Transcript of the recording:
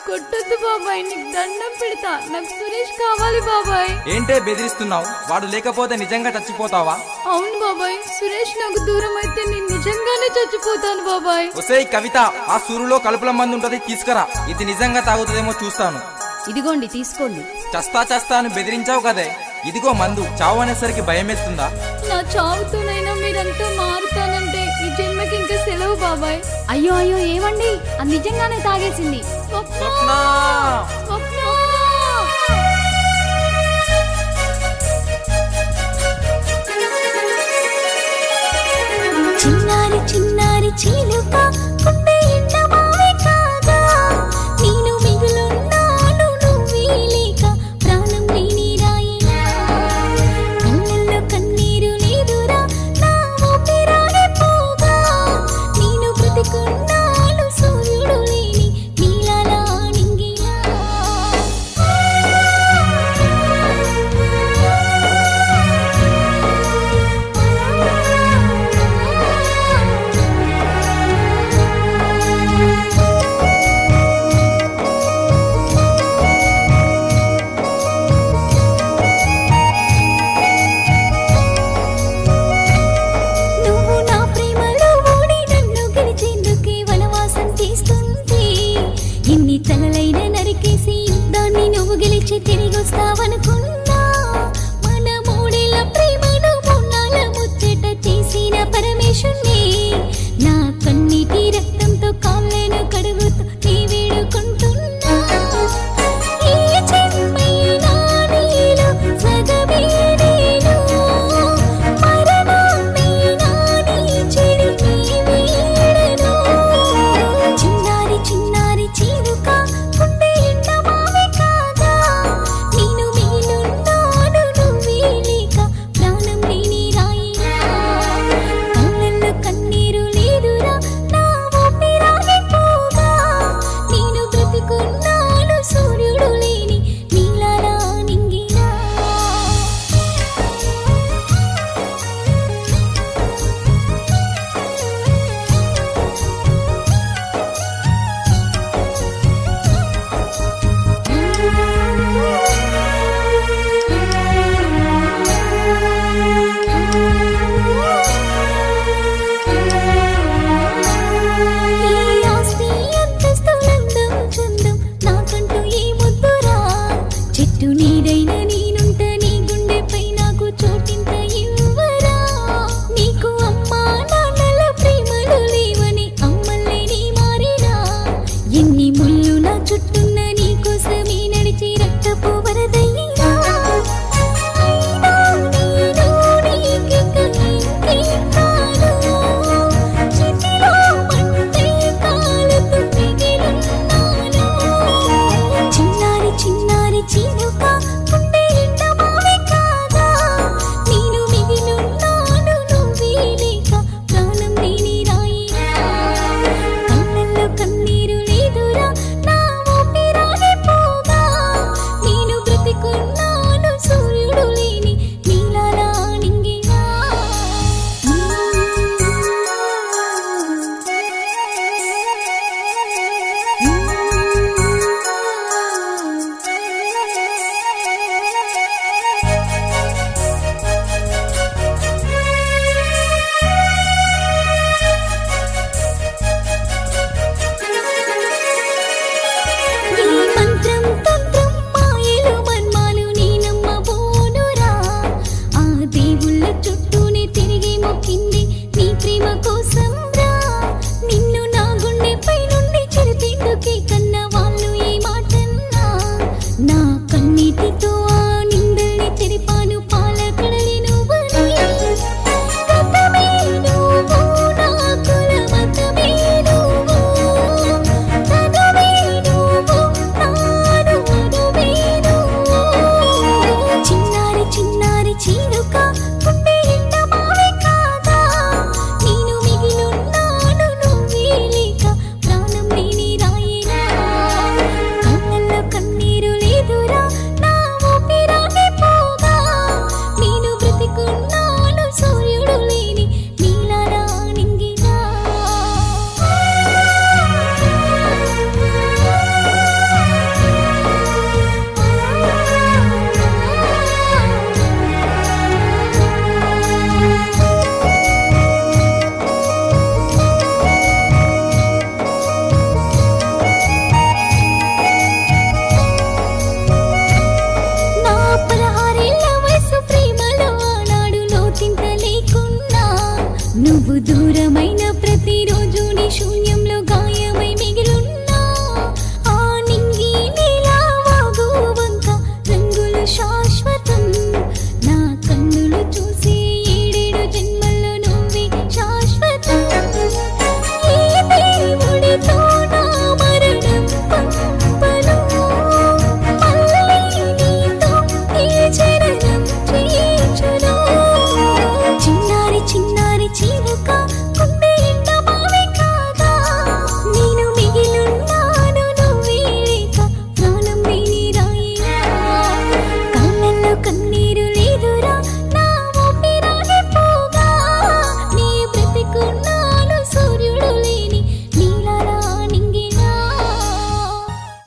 కొట్టొద్దు బాబాయ్, నీకు దండం పెడతా, నాకు సురేష్ కావాలి బాబాయ్. ఏంటే బెదిరిస్తున్నావు? వాడు లేకపోతే నిజంగా చచ్చిపోతావా? అవును బాబాయ్, సురేష్ నాకు దూరం అయితే నేను నిజంగానే చచ్చిపోతాను బాబాయ్. ఒసేయ్ కవిత, ఆ సూరులో కలుపుల మందు ఉంటది, తీసుకురా. ఇది నిజంగా తాగుతుందేమో చూస్తాను. ఇదిగోండి తీసుకోండి. చస్తా అని బెదిరించావు కదే, ఇదిగో మందు. చావు అనేసరికి భయం వేస్తుందా? నా చావుతోనైనా మీరంతా మారుతానంటే ఈ జన్మకి ఇంకా సెలవు బాబాయ్. అయ్యో అయ్యో ఏమండి, అది నిజంగానే తాగేసింది. స్వప్న! స్వప్న! చిన్నారి చిన్నారి చిలుక